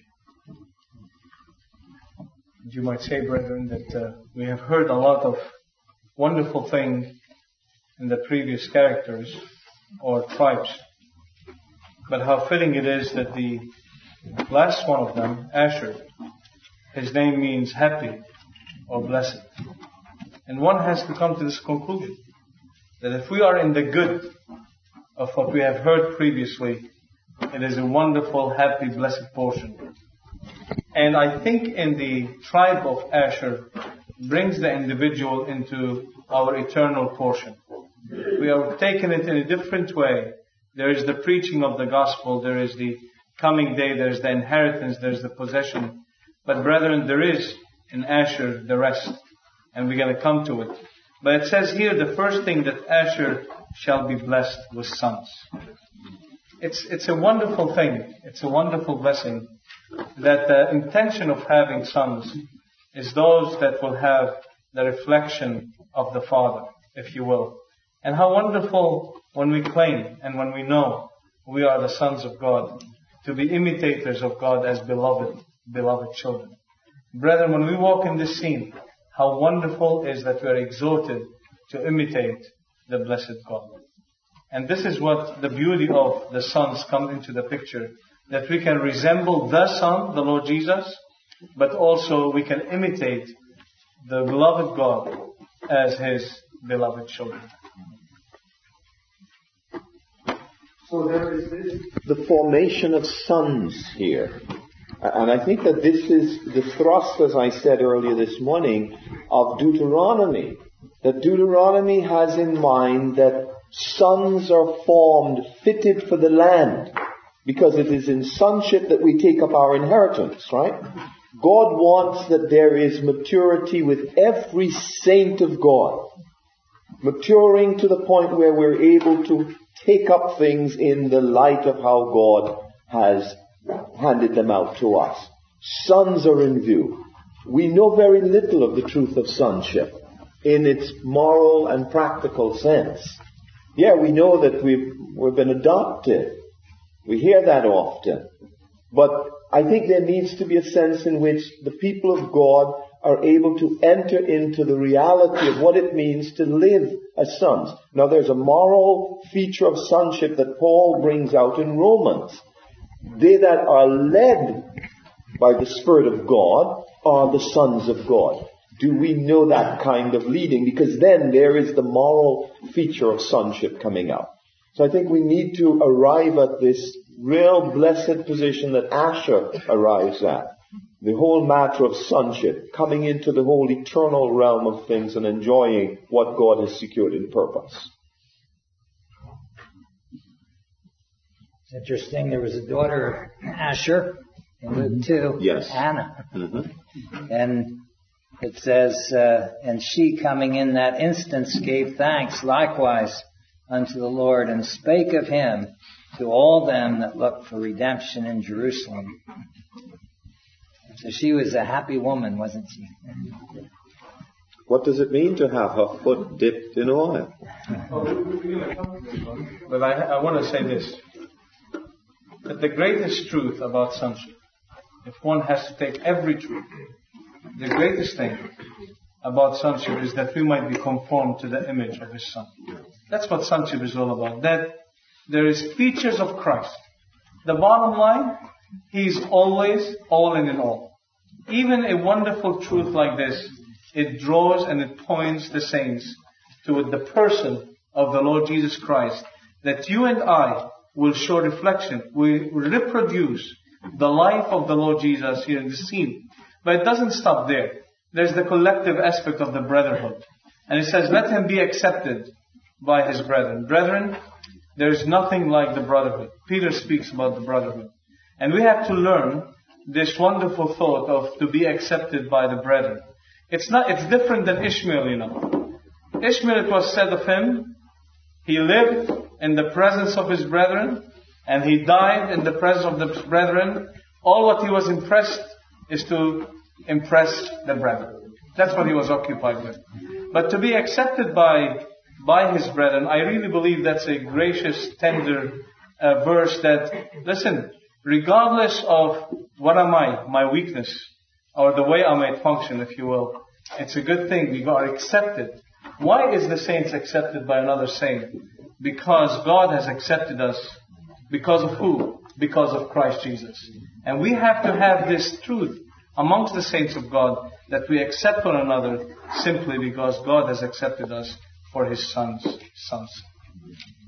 You might say, brethren, that we have heard a lot of wonderful things in the previous characters or tribes. But how fitting it is that the last one of them, Asher, his name means happy or blessed. And one has to come to this conclusion, that if we are in the good of what we have heard previously, it is a wonderful, happy, blessed portion. And I think in the tribe of Asher brings the individual into our eternal portion. We have taken it in a different way. There is the preaching of the gospel, there is the coming day, there is the inheritance, there is the possession. But brethren, there is in Asher the rest. And we're going to come to it. But it says here the first thing, that Asher shall be blessed with sons. It's a wonderful thing. It's a wonderful blessing that the intention of having sons is those that will have the reflection of the Father, if you will. And how wonderful when we claim and when we know we are the sons of God, to be imitators of God as beloved children. Brethren, when we walk in this scene, how wonderful is that we are exhorted to imitate the blessed God. And this is what the beauty of the sons come into the picture, that we can resemble the Son, the Lord Jesus, but also we can imitate the beloved God as His beloved children. So there is the formation of sons here. And I think that this is the thrust, as I said earlier this morning, of Deuteronomy. That Deuteronomy has in mind that sons are formed, fitted for the land. Because it is in sonship that we take up our inheritance, right? God wants that there is maturity with every saint of God. Maturing to the point where we're able to take up things in the light of how God has handed them out to us. Sons are in view. We know very little of the truth of sonship in its moral and practical sense. Yeah, we know that we've been adopted. We hear that often. But I think there needs to be a sense in which the people of God are able to enter into the reality of what it means to live as sons. Now there's a moral feature of sonship that Paul brings out in Romans. They that are led by the Spirit of God are the sons of God. Do we know that kind of leading? Because then there is the moral feature of sonship coming out. So I think we need to arrive at this real blessed position that Asher arrives at. The whole matter of sonship, coming into the whole eternal realm of things and enjoying what God has secured in purpose. It's interesting, there was a daughter of Asher in Luke 2, yes. Anna. Mm-hmm. And it says, and she coming in that instance gave thanks likewise unto the Lord, and spake of him to all them that looked for redemption in Jerusalem. So she was a happy woman, wasn't she? What does it mean to have her foot dipped in oil? But I want to say this, that the greatest truth about sonship, if one has to take every truth, the greatest thing about sonship is that we might be conformed to the image of His Son. That's what sonship is all about. That there is features of Christ. The bottom line, He is always all in all. Even a wonderful truth like this, it draws and it points the saints to the person of the Lord Jesus Christ, that you and I will show reflection. We reproduce the life of the Lord Jesus here in the scene. But it doesn't stop there. There's the collective aspect of the brotherhood. And it says, let him be accepted by his brethren. Brethren, there is nothing like the brotherhood. Peter speaks about the brotherhood. And we have to learn this wonderful thought of to be accepted by the brethren. It's different than Ishmael, you know. Ishmael, it was said of him, he lived in the presence of his brethren, and he died in the presence of the brethren. All what he was impressed is to impress the brethren. That's what he was occupied with. But to be accepted by his brethren, I really believe that's a gracious, tender verse that, listen, regardless of what am I, my weakness, or the way I might function, if you will, it's a good thing. We are accepted. Why is the saints accepted by another saint? Because God has accepted us. Because of who? Because of Christ Jesus. And we have to have this truth amongst the saints of God, that we accept one another simply because God has accepted us for His Son's sake.